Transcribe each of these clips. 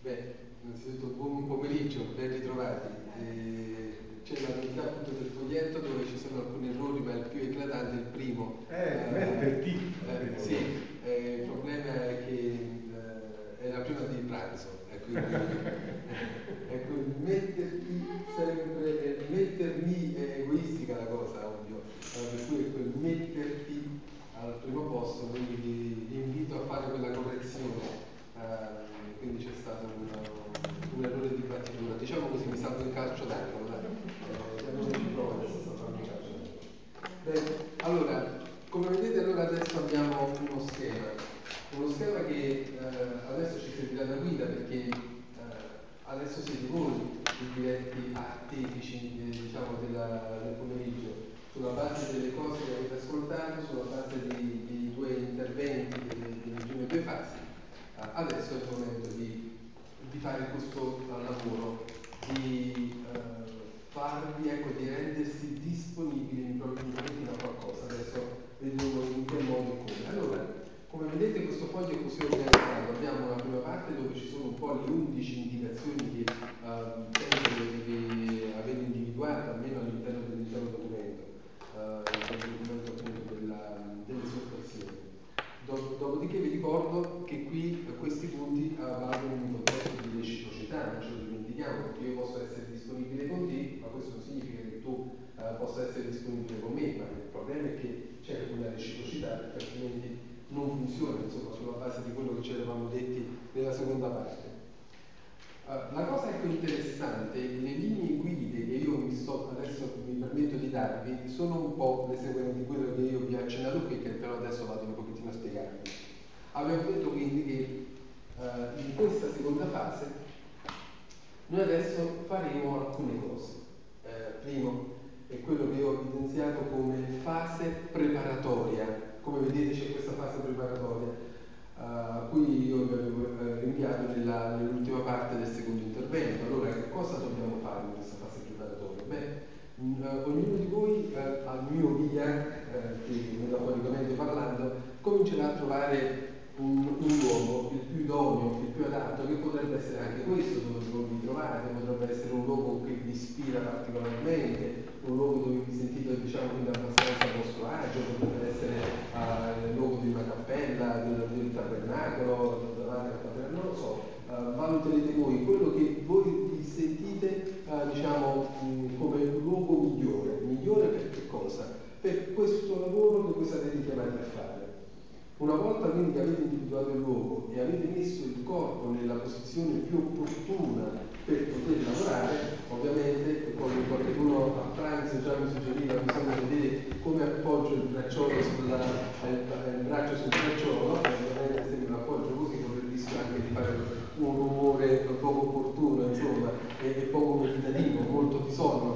Beh, innanzitutto buon pomeriggio, ben ritrovati. C'è la novità appunto del foglietto dove ci sono alcuni errori, ma il più eclatante è il primo. Sì, il problema è che era prima di pranzo, e quindi ecco, mettermi è egoistica la cosa, ovvio, per cui ecco, il metterti al primo posto, quindi vi invito a fare quella correzione. Quindi c'è stato un errore di battitura, diciamo così, mi salvo in calcio d'angolo, allora, come vedete, adesso abbiamo uno schema che adesso ci servirà da guida, perché adesso siete voi i diretti artefici diciamo del pomeriggio, sulla base delle cose che avete ascoltato, sulla base dei due interventi delle prime due fasi. Adesso è il momento di fare questo lavoro, di farvi, ecco, di rendersi disponibili in a qualcosa. Adesso vedremo in che modo e come. Allora, come vedete questo foglio è così organizzato. Abbiamo una prima parte dove ci sono un po' le 11 indicazioni che penso che avete individuato, almeno all'interno dell'intero documento, del documento appunto dell'esortazione. Dopodiché vi ricordo che qui questi punti valgono in un contesto di reciprocità, non ce lo dimentichiamo, perché io posso essere disponibile con te, ma questo non significa che tu possa essere disponibile con me, ma il problema è che c'è una reciprocità, perché altrimenti non funziona, insomma, sulla base di quello che ci eravamo detti nella seconda parte. La cosa ecco interessante, le linee guide che io adesso mi permetto di darvi sono un po' le seguenti, quello che io vi ho accennato qui, che però adesso vado un pochettino a spiegarvi. Abbiamo detto quindi che in questa seconda fase noi adesso faremo alcune cose. Primo è quello che ho evidenziato come fase preparatoria. Come vedete c'è questa fase preparatoria a cui io vi avevo rinviato nell'ultima parte del secondo intervento. Allora, che cosa dobbiamo fare in questa fase preparatoria? Beh, ognuno di voi al mio via, metaforicamente parlando, comincerà a trovare un luogo il più idoneo, il più adatto, che potrebbe essere anche questo dove vi trovate, potrebbe essere un luogo che vi ispira particolarmente, un luogo dove vi sentite diciamo quindi abbastanza a vostro agio, potrebbe essere il luogo di una cappella, del tabernacolo, davanti al tabernacolo, non lo so, valuterete voi quello che voi vi sentite diciamo come luogo migliore per che cosa? Per questo lavoro che voi sarete chiamati a fare. Una volta quindi che avete individuato il luogo e avete messo il corpo nella posizione più opportuna per poter lavorare, ovviamente come qualcuno a pranzo già mi suggeriva, bisogna vedere come appoggio il bracciolo il braccio sul bracciolo, ovviamente se me lo appoggio così corre il rischio anche di fare un rumore poco opportuno, insomma, e poco meditativo, molto di sonno.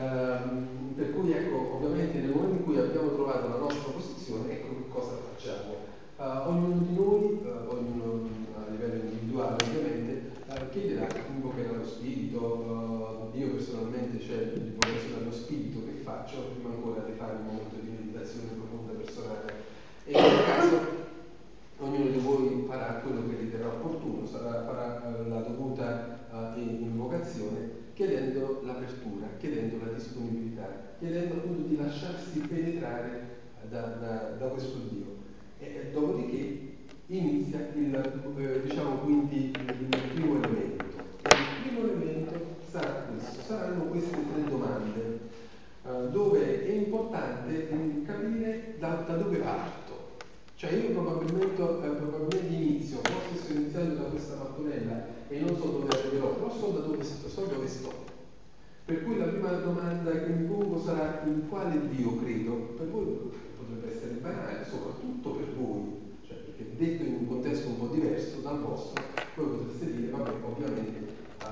Per cui ecco, ovviamente nel momento in cui abbiamo trovato la nostra posizione, ecco che cosa facciamo. Ognuno di noi, ognuno a livello individuale ovviamente, chiederà, invocherà lo spirito. Io personalmente c'è l'invocazione allo spirito che faccio prima ancora di fare un momento di meditazione profonda personale, e in quel caso ognuno di voi farà quello che riterrà opportuno, farà la dovuta invocazione, chiedendo l'apertura, chiedendo la disponibilità, chiedendo appunto di lasciarsi penetrare da questo Dio. E dopodiché inizia diciamo quindi il primo elemento. Il primo elemento sarà questo, saranno queste tre domande, dove è importante capire da dove parto. Cioè io probabilmente inizio, forse sto iniziando da questa mattonella e non so dove arriverò, però so dove sto. Per cui la prima domanda che mi pongo sarà: in quale Dio credo? Per voi potrebbe essere banale, soprattutto per voi, cioè, perché detto in un contesto un po' diverso dal vostro, voi potreste dire, vabbè, ovviamente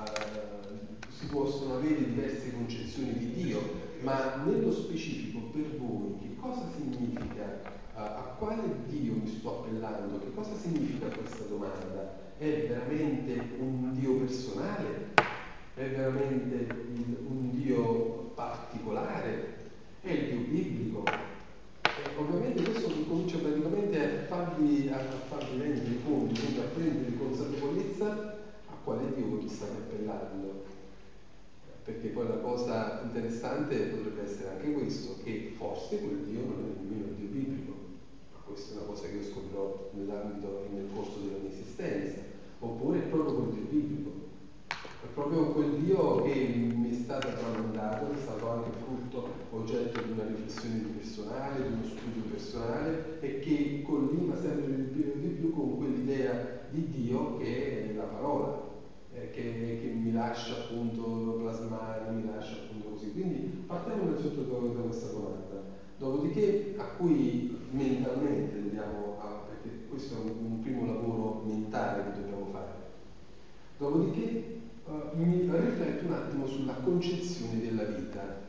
si possono avere diverse concezioni di Dio, ma nello specifico per voi che cosa significa, a quale Dio mi sto appellando? Che cosa significa questa domanda? È veramente un Dio personale? È veramente un Dio particolare? È il Dio biblico? Ovviamente questo comincia praticamente a farvi rendere conto, quindi a prendere consapevolezza a quale Dio mi state appellando? Perché poi la cosa interessante potrebbe essere anche questo, che forse quel Dio non è nemmeno il Dio biblico, ma questa è una cosa che io scoprirò nell'ambito e nel corso della mia esistenza, oppure è proprio quel Dio biblico, è proprio quel Dio che mi è stato tramandato, è stato anche frutto, oggetto di una riflessione personale, di uno studio personale, e che colliva sempre di più con quell'idea di Dio che è la parola. Che mi lascia appunto plasmare, mi lascia appunto così. Quindi partiamo innanzitutto da questa domanda, dopodiché a cui mentalmente dobbiamo, perché questo è un primo lavoro mentale che dobbiamo fare, dopodiché mi rifletto un attimo sulla concezione della vita,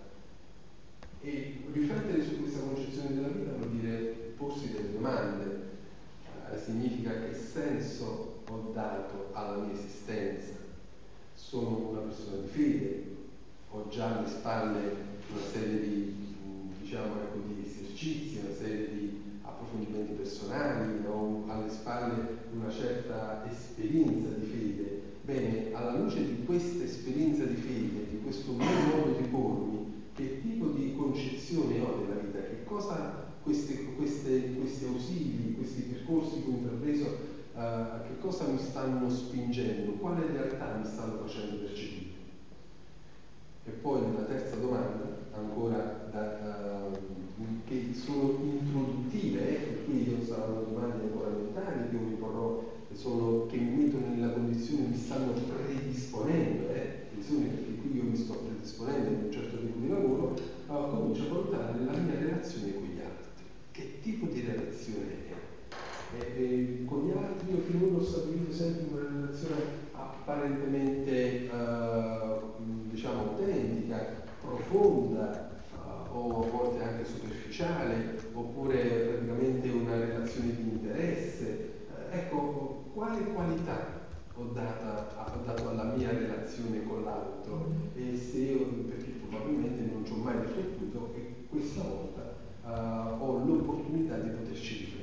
e riflettere su questa concezione della vita vuol dire porsi delle domande. Significa che senso ho dato alla mia esistenza? Sono una persona di fede, ho già alle spalle una serie di, diciamo, ecco, di esercizi, una serie di approfondimenti personali, ho alle spalle una certa esperienza di fede. Bene, alla luce di questa esperienza di fede, di questo mio modo di pormi, che tipo di concezione ho della vita? Che cosa questi ausili, questi percorsi che ho intrapreso, che cosa mi stanno spingendo? Quale realtà mi stanno facendo percepire? E poi nella terza domanda, ancora che sono introduttive, per cui io saranno domande ancora mentali che io mi porrò, che mi mettono nella condizione, mi stanno predisponendo, perché qui io mi sto predisponendo in un certo tipo di lavoro, comincio a valutare la mia relazione con gli altri. Che tipo di relazione è? Con gli altri io finora ho stabilito sempre una relazione apparentemente diciamo autentica, profonda, o a volte anche superficiale, oppure praticamente una relazione di interesse. Ecco, quale qualità ho dato alla mia relazione con l'altro, e se io, perché probabilmente non ci ho mai riflettuto, e questa volta ho l'opportunità di poterci riflettere.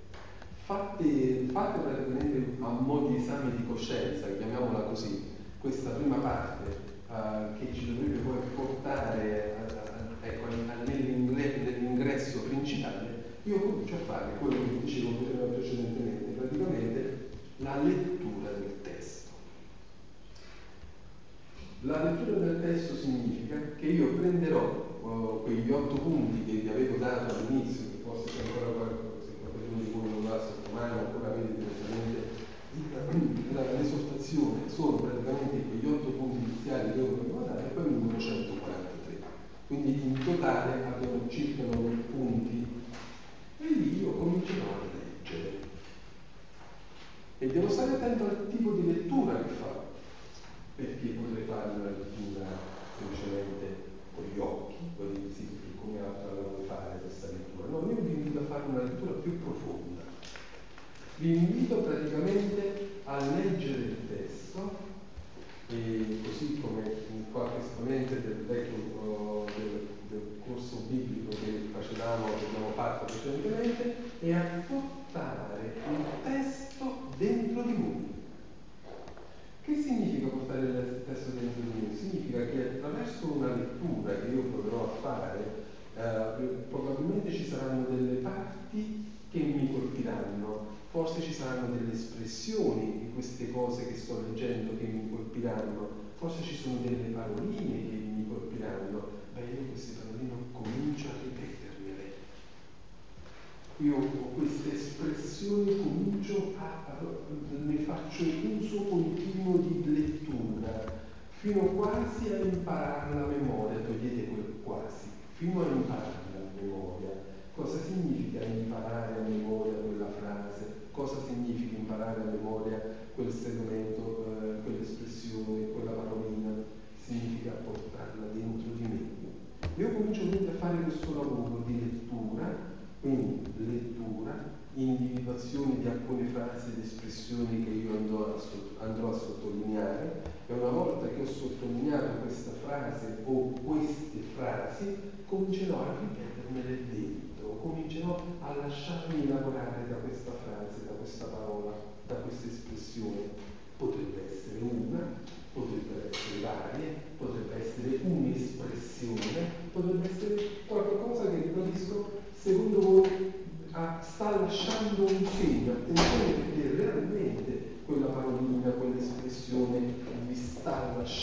Fatte praticamente a mo' di esame di coscienza, chiamiamola così, questa prima parte che ci dovrebbe poi portare ecco, nell'ingresso principale, io comincio a fare quello che dicevo precedentemente, praticamente la lettura del testo. La lettura del testo significa che io prenderò quegli 8 punti che vi avevo dato all'inizio, che forse c'è ancora qualcuno di voi non l'ha sotto mano, ancora vede direttamente l'esortazione, sono praticamente quegli 8 punti iniziali che io vi avevo dato, e poi il numero 143. Quindi in totale abbiamo circa 9 punti, e lì io comincerò a leggere. E devo stare attento al tipo di lettura che fa, perché potrei fare una lettura semplicemente con gli occhi, come altro la vuoi fare questa lettura? No, io vi invito a fare una lettura più profonda. Vi invito praticamente a leggere il testo, e così come in qualche esponente del vecchio del corso biblico che facevamo, che abbiamo fatto precedentemente, e a portare il testo dentro di voi. Che significa portare il testo dentro di noi? Significa che attraverso una lettura che io proverò a fare, probabilmente ci saranno delle parti che mi colpiranno, forse ci saranno delle espressioni di queste cose che sto leggendo che mi colpiranno, forse ci sono delle paroline che mi colpiranno. Io queste paroline comincio a ripetermele. Io con queste espressioni ne faccio uso continuo di lettura, fino quasi a imparare la memoria, togliete quel quasi, fino a imparare la memoria. Cosa significa imparare a memoria quella frase? Cosa significa imparare a memoria quel segmento, quell'espressione, quella parolina? Significa portarla dentro di me. Io comincio quindi a fare questo lavoro di lettura. Quindi lettura, individuazione di alcune frasi ed espressioni che io andrò a sottolineare, e una volta che ho sottolineato questa frase o queste frasi, comincerò a ripetermele dentro, comincerò a lasciarmi lavorare da questa frase, da questa parola, da questa espressione. Potrebbe essere una,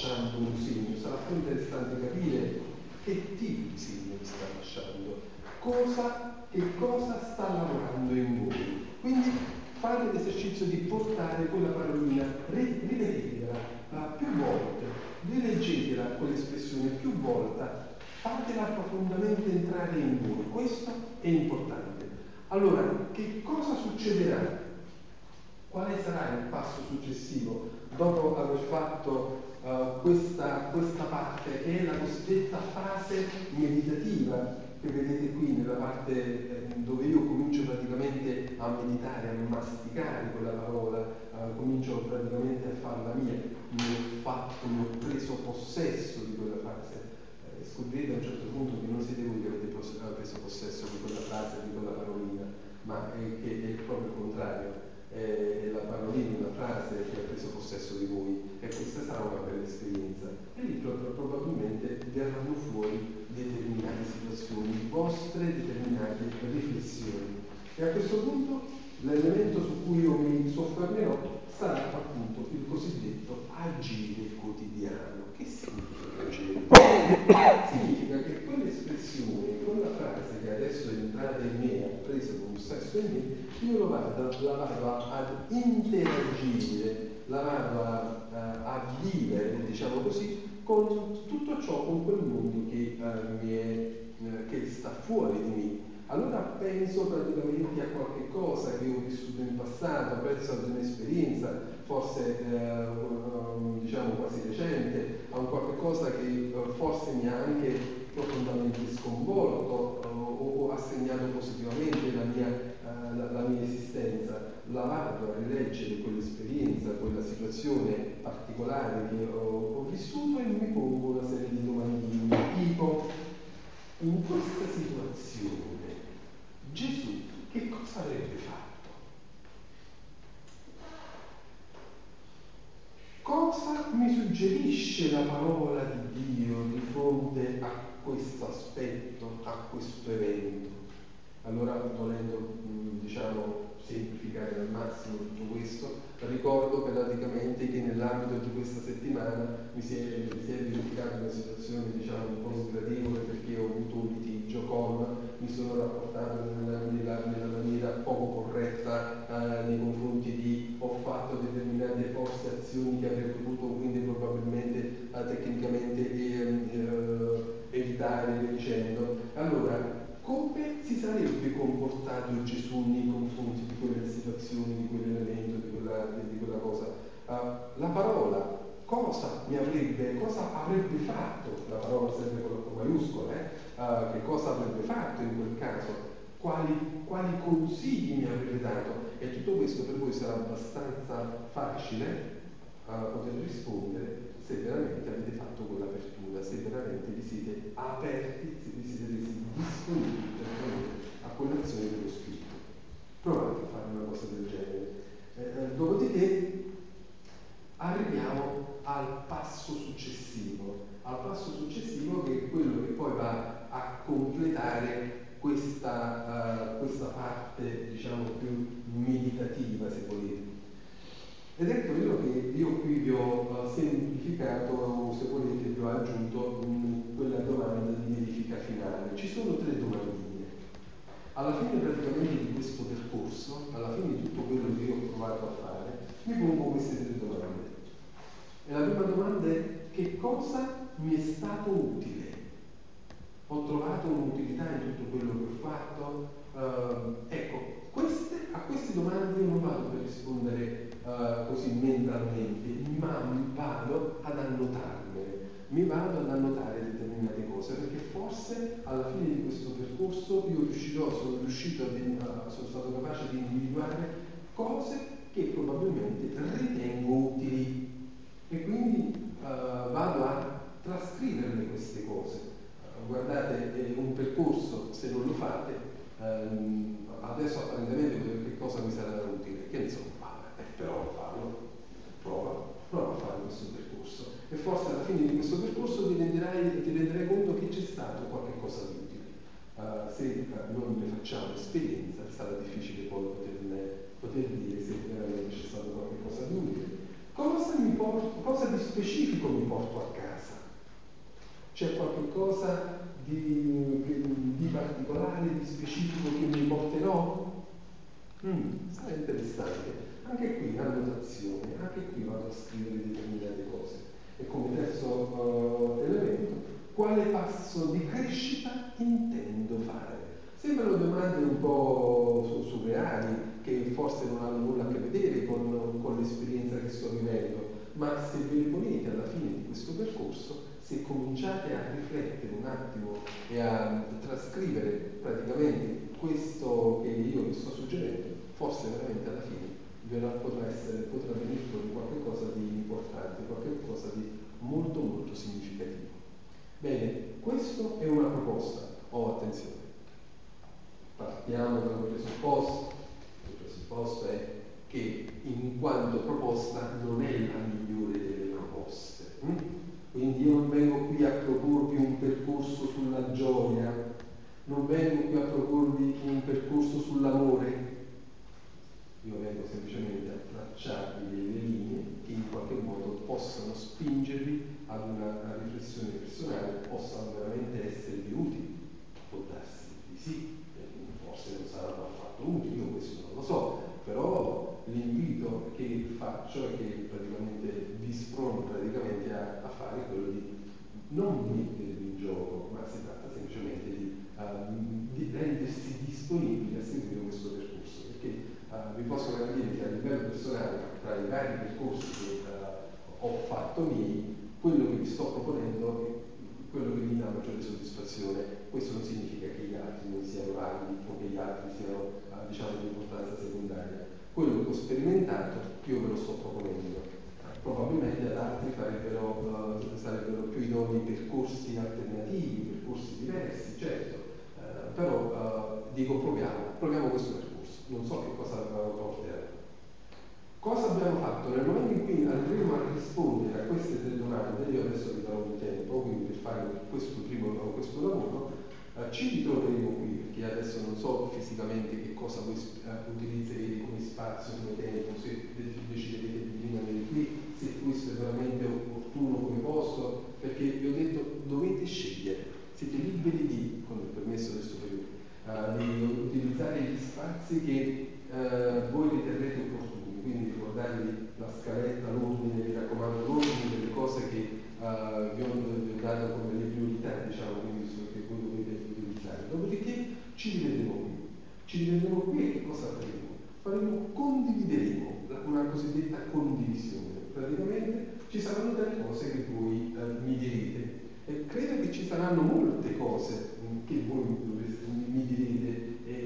lasciando un segno, sarà più interessante capire che tipo di segno vi sta lasciando, che cosa sta lavorando in voi. Quindi fate l'esercizio di portare quella parolina, ripetetela più volte, rileggetela quell'espressione più volte, fatela profondamente entrare in voi. Questo è importante. Allora, che cosa succederà? Quale sarà il passo successivo dopo aver fatto questa parte, che è la cosiddetta fase meditativa, che vedete qui nella parte dove io comincio praticamente a meditare, a masticare quella parola, comincio praticamente a farla mia, ne ho preso possesso di quella frase. Scoprirete a un certo punto che non siete voi che avete preso possesso di quella frase, di quella parolina, ma che è proprio il contrario. È la parolina, una frase che ha preso possesso di voi, e questa sarà una bella esperienza. E lì probabilmente verranno fuori determinate situazioni, vostre determinate riflessioni. E a questo punto l'elemento su cui io mi soffermerò sarà appunto il cosiddetto agire quotidiano. Che significa agire quotidiano? Significa che quell'espressione, quella frase che adesso è entrata in me, ha preso possesso in me, io la vado ad interagire, la vado a vivere, diciamo così, con tutto ciò, con quel mondo che sta fuori di me. Allora penso praticamente a qualche cosa che ho vissuto in passato, penso ad un'esperienza, forse diciamo quasi recente, a un qualche cosa che forse mi ha anche profondamente sconvolto o ha segnato positivamente la mia esistenza. La vado a rileggere quell'esperienza, quella situazione particolare che ho vissuto, e mi pongo una serie di domandine, tipo: in questa situazione Gesù che cosa avrebbe fatto? Cosa mi suggerisce la parola di Dio di fronte a questo aspetto, a questo evento? Allora, volendo diciamo semplificare al massimo tutto questo, ricordo praticamente che nell'ambito di questa settimana mi si è verificata una situazione diciamo un po' sgradevole, perché ho avuto un litigio mi sono rapportato nella maniera poco corretta nei confronti di, ho fatto determinate forse azioni che avrei potuto quindi probabilmente tecnicamente evitare, via dicendo. Allora, come si sarebbe comportato Gesù nei confronti di quelle situazioni, di quell'elemento, di quella cosa? La parola, cosa avrebbe fatto? La parola sempre con la maiuscola, che cosa avrebbe fatto in quel caso? Quali consigli mi avrebbe dato? E tutto questo per voi sarà abbastanza facile poter rispondere se veramente avete fatto quell'apertura, se veramente vi siete aperti, se vi siete resi disponibili a quell'azione dello Spirito. Provate a fare una cosa del genere. Dopodiché arriviamo al passo successivo che è quello che poi va a completare questa parte diciamo più meditativa, se volete. Ed è quello che io qui vi ho semplificato, o se volete vi ho aggiunto quella domanda di verifica finale. Ci sono 3 domandine. Alla fine praticamente di questo percorso, alla fine di tutto quello che io ho provato a fare, mi pongo queste 3 domande. E la prima domanda è: che cosa mi è stato utile? Ho trovato un'utilità in tutto quello che ho fatto? Ecco, a queste domande io non vado per rispondere così mentalmente, ma mi vado ad annotarmele, mi vado ad annotare determinate cose, perché forse alla fine di questo percorso sono stato capace di individuare cose che probabilmente ritengo utili, e quindi vado a trascriverle queste cose. Guardate, è un percorso, se non lo fate, adesso apparentemente che cosa mi sarà utile? Che insomma, però farlo, prova a fare questo percorso, e forse alla fine di questo percorso ti renderai conto che c'è stato qualche cosa di utile. Se non ne facciamo esperienza, sarà difficile poi poter dire se veramente c'è stato qualche cosa di utile. Cosa mi cosa di specifico mi porto a casa? C'è qualche cosa di particolare, di specifico che mi porterò? Sarà interessante. Anche qui annotazione, anche qui vado a scrivere determinate cose. E come terzo elemento, quale passo di crescita intendo fare? Sembrano domande un po' surreali, che forse non hanno nulla a che vedere con l'esperienza che sto vivendo, ma se ve le ponete alla fine di questo percorso, se cominciate a riflettere un attimo e a trascrivere praticamente questo che io vi sto suggerendo, forse veramente alla fine potrà venire fuori qualcosa di importante, qualcosa di molto molto significativo. Bene, questo è una proposta. Attenzione, partiamo da un presupposto. Il presupposto è che in quanto proposta non è la migliore delle proposte. Quindi io non vengo qui a proporvi un percorso sulla gioia, non vengo qui a proporvi un percorso sull'amore. Io vengo semplicemente a tracciarvi delle linee che in qualche modo possano spingervi ad una riflessione personale, possano veramente esservi utili. Può darsi di sì, forse non saranno affatto utili, io questo non lo so, però l'invito che faccio e che praticamente vi sprono praticamente a fare è quello di non mettervi in gioco, ma si tratta semplicemente di rendersi disponibili a seguire questo percorso, perché vi posso garantire che a livello personale, tra i vari percorsi che ho fatto miei, quello che vi sto proponendo è quello che mi dà maggiore soddisfazione. Questo non significa che gli altri non siano validi o che gli altri siano diciamo di importanza secondaria. Quello che ho sperimentato io ve lo sto proponendo. Probabilmente ad altri sarebbero più idonei percorsi alternativi, percorsi diversi, certo, però dico proviamo questo percorso, non so che cosa porterà. Cosa abbiamo fatto? Nel momento in cui andremo a rispondere a queste tre domande, io adesso vi darò un tempo, quindi per fare questo lavoro, ci ritroveremo qui, perché adesso non so fisicamente che cosa voi utilizzerete come spazio, come tempo, se deciderete di rimanere qui, se questo è veramente opportuno come posto, perché vi ho detto dovete scegliere, siete liberi di, con il permesso del superiore, di utilizzare gli spazi che voi riterrete opportuni. Quindi ricordatevi la scaletta, l'ordine, mi raccomando l'ordine delle cose che vi ho dato come le priorità, diciamo, quindi che voi dovete utilizzare. Dopodiché ci rivedremo qui. Ci rivedremo qui e che cosa faremo? Condivideremo, una cosiddetta condivisione. Praticamente ci saranno delle cose che voi mi direte e credo che ci saranno molte cose che voi mi direte.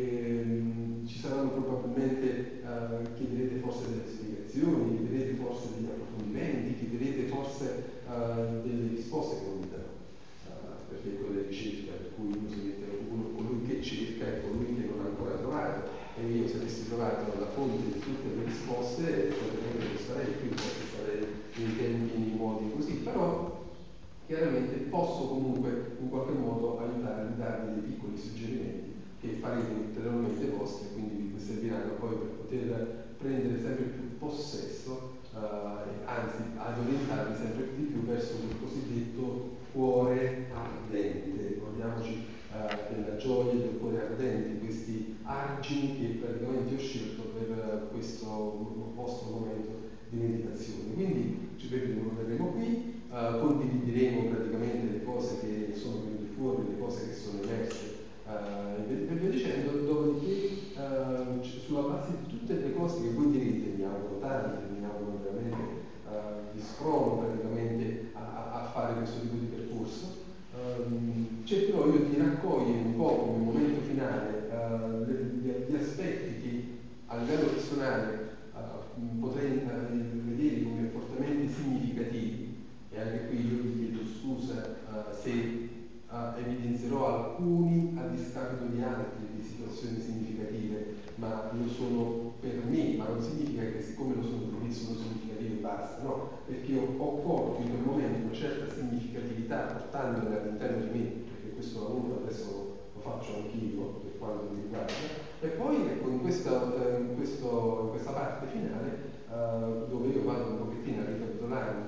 Ci saranno probabilmente, chiederete forse delle spiegazioni, chiederete forse degli approfondimenti, chiederete forse delle risposte che non vi darò, perché è quella ricerca, per cui colui che cerca è colui che non ha ancora trovato, e io se avessi trovato la fonte di tutte le risposte, probabilmente non sarei qui, forse sarei nei tempi, nei modi così, però chiaramente posso comunque in qualche modo aiutarvi, darvi dei piccoli suggerimenti che farete ulteriormente vostri, quindi vi serviranno poi per poter prendere sempre più possesso, anzi ad orientarvi sempre di più verso quel cosiddetto cuore ardente. Ricordiamoci della gioia e del cuore ardente, questi argini che praticamente ho scelto per questo vostro momento di meditazione. Quindi ci vedremo qui, condivideremo praticamente le cose che sono venute fuori, le cose che sono emerse e via dicendo, dopodiché sulla base di tutte le cose che voi direte, mi auguro tante, mi auguro veramente, vi sprono praticamente a fare questo tipo di percorso, cercherò io di raccogliere un po' come momento finale gli aspetti che a livello personale potrei vedere come fortemente significativi, e anche qui io vi chiedo scusa se evidenzierò alcuni a discapito di altri di situazioni significative, ma lo sono per me, ma non significa che siccome lo sono per me sono significative e basta, no, perché ho colto in quel momento una certa significatività portandola all'interno di me, perché questo lavoro adesso lo faccio anch'io per quanto mi riguarda, e poi ecco in questa parte finale dove io vado un pochettino a ricapitolare un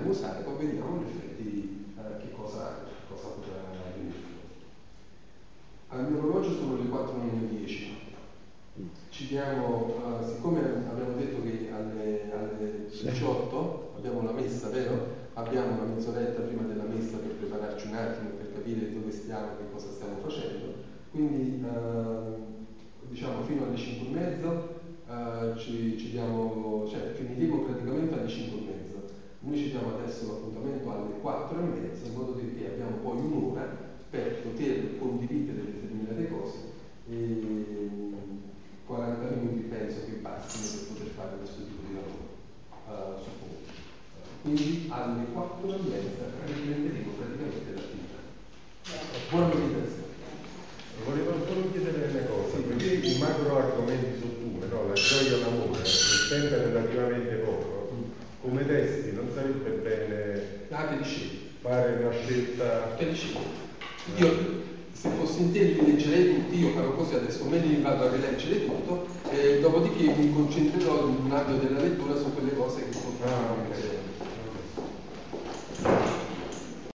vogliamo usare, poi vediamo in effetti che cosa potrà venire. Al mio orologio sono le 4:10. Ci diamo, siccome abbiamo detto che alle 18 abbiamo la messa, vero? Abbiamo una mezz'oretta prima della messa per prepararci un attimo, per capire dove stiamo, che cosa stiamo facendo. Quindi diciamo fino alle 5:30 ci diamo, cioè finiremo praticamente alle 5:30. Noi ci diamo adesso l'appuntamento alle 4:30, in modo che abbiamo poi un'ora per poter condividere determinate cose e 40 minuti penso che bastino per poter fare questo tipo di lavoro, suppongo. Quindi alle 4:30 riprenderemo praticamente l'attività. Buona meditazione. Volevo solo chiedere una cosa, perché i macro argomenti su tu, no? La gioia e l'amore, è sempre relativamente poco. Come testi non sarebbe bene fare una scelta. Che dicevi? Io se fossi in te li leggerei tutti, io farò così adesso, me li vado a rileggere tutto, dopodiché mi concentrerò nell'ambito della lettura su quelle cose che potranno